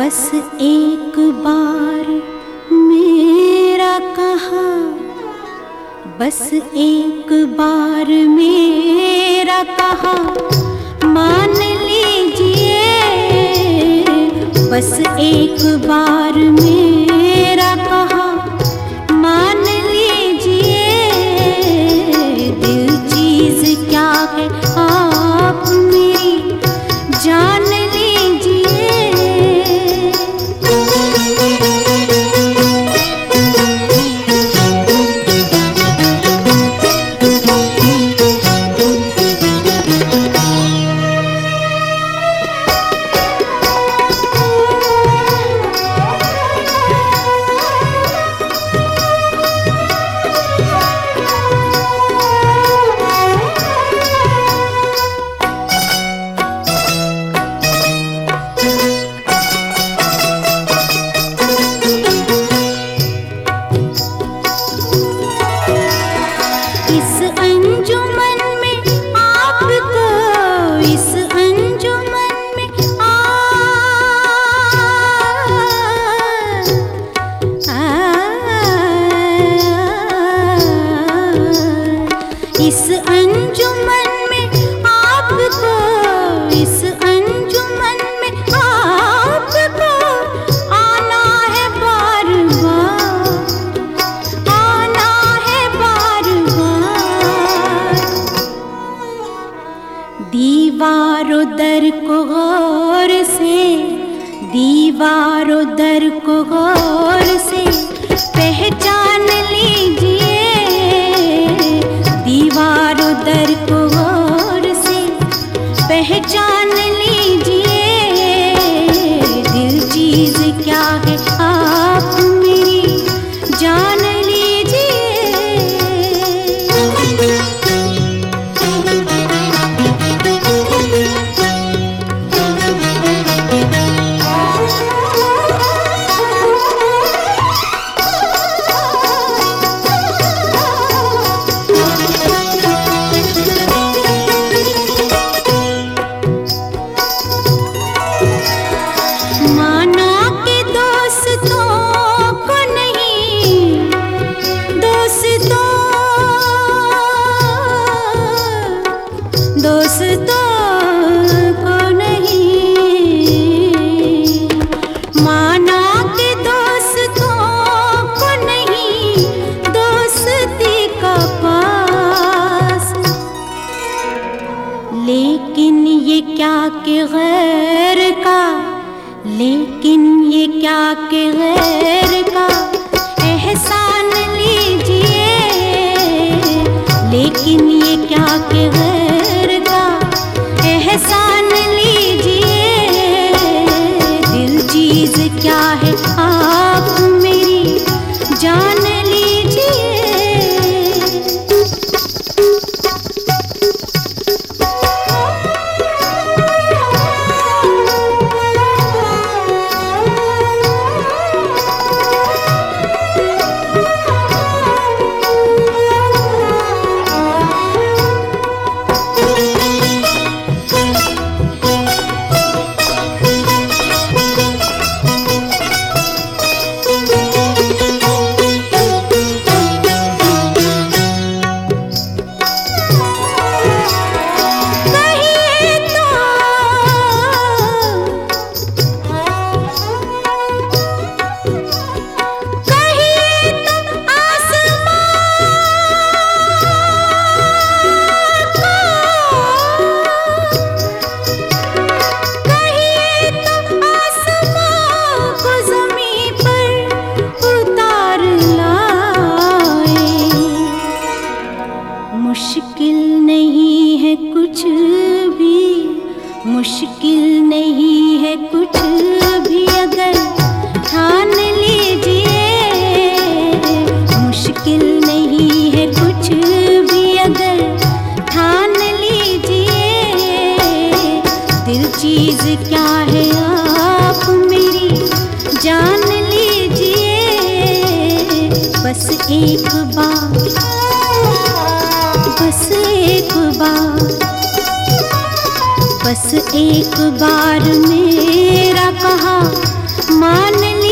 बस एक बार मेरा कहा, बस एक बार मेरा कहा मान लीजिए। बस एक बार मेरा कहा मान लीजिए। दिल चीज क्या है आप मेरी जान इस अंजुमन में आपको, इस अंजुमन में आपको आना है बार बार, आना है बार बार। दीवारों दर को गौर से, दीवारों दर को गौर से पहचान लीजिए। दीवारों दर को गौर से पहचान लीजिए। दिल चीज क्या है आप मेरी जान लीजिए। दोस्तों को नहीं माना कि दोस्तों को नहीं, दोस्ती का पास। लेकिन ये क्या कि गैर का, लेकिन ये क्या कि गैर का एहसान लीजिए। लेकिन ये क्या कि गैर का एहसान लीजिए। दिल चीज क्या है आप मेरी जान लीजिए। मुश्किल नहीं है कुछ भी, मुश्किल नहीं है कुछ भी अगर ठान लीजिए। मुश्किल नहीं है कुछ भी अगर ठान लीजिए। दिल चीज क्या है आप मेरी जान लीजिए। बस एक बार, बस एक बार, बस एक बार मेरा कहा मान